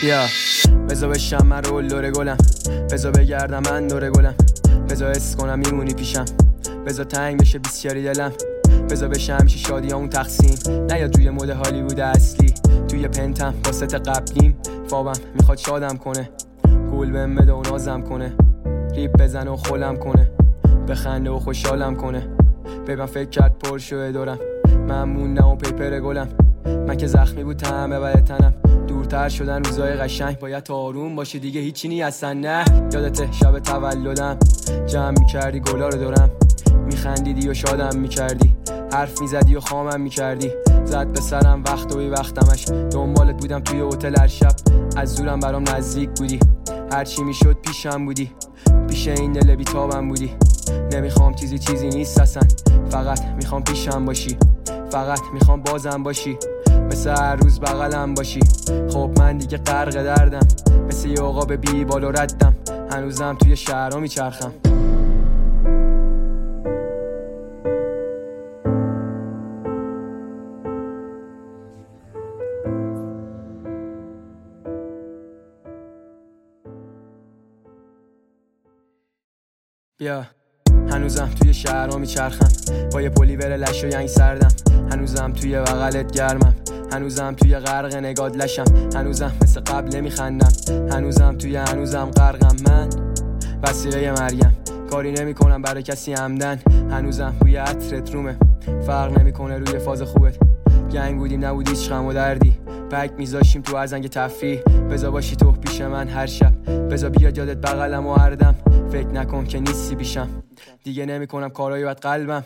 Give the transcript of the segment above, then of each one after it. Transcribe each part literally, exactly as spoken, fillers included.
بیا بزا بشم من رول دور گلم، بزا بگردم من دور گلم، بزا حس کنم میمونی پیشم، بزا تنگ بشه بیسیاری دلم، بزا بشه همیشه شادی اون تقسیم. نیاد روی مود هالیوود اصلی، توی پنتم با ست قبلیم، فابم میخواد شادم کنه، گول بهم بده و نازم کنه، ریپ بزن و خولم کنه، بخنده و خوشحالم کنه. ببین فکر کرد پر شوه دورم، من موندم و پیپر گلم، من که زخمی بود تمه بله تنم، دورتر شدن روزای قشنگ، باید تا آروم باشی دیگه هیچی نی اصلا. نه یادته شب تولدم جمع میکردی گلا رو دورم، میخندیدی و شادم میکردی، حرف میزدی و خامم میکردی، زد به سرم وقت و بی وقتمش، دنبالت بودم توی هتل هر شب، از زورم برام نزدیک بودی، هرچی میشد پیشم بودی، پیش این دل بیتابم بودی. نمیخوام چیزی چیزی نیست اصلا، فقط میخوام پیشم باشی، فقط میخوام بازم باشی، مثل هر روز بغلم باشی. خب من دیگه غرق دردم، مثل یه عقاب بی بال و ردم، هنوزم توی شهرها میچرخم. بیا هنوزم توی شهرها میچرخم، با یه پلیور لش و ینگ سردم، هنوزم توی بغلت گرمم، هنوزم توی غرق نگات لشم، هنوزم مثل قبل نمیخندم، هنوزم توی هنوزم غرقم. من وسیله مریم، کاری نمی کنم برای کسی عمدن، هنوزم روی عطرت رومه، فرق نمیکنه روی فاز خوبت. گنگ بودیم نبود هیچ غم و دردی، پک میذاشیم تو ازنگ تفریح، بزا باشی تو پیش من هر شب، بزا بیاد یادت بغلم و هر دم، فکر نکن که نیستی پیشم، دیگه نمی کنم کارایی بد قلبم.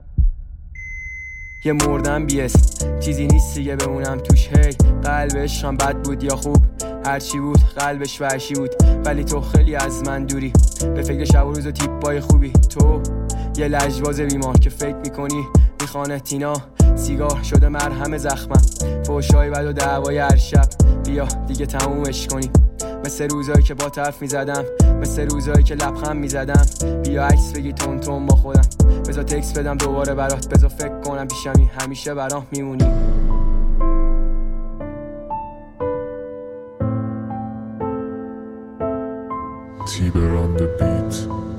یه مردم بیس چیزی نیست دیگه بمونم توش، هی قلبش هم بد بود یا خوب، هرچی بود قلبش وحشی بود، ولی تو خیلی از من دوری، به فکر شب و روز و تیپای خوبی. تو یه لجباز بیمار که فکر میکنی میخانه تینا، سیگار شده مرهم زخمم، فوشای بد و دعوای هر شب، بیا دیگه تمومش کنی، مثل روزایی که با طرف میزدم، مثل روزایی که لبخند میزدم، بیا عکس بگی تون تون با خودم، بذار تکس بدم دوباره برات، بذار فکر کنم پیشمی همیشه برام میمونی. T-Bear on the beat.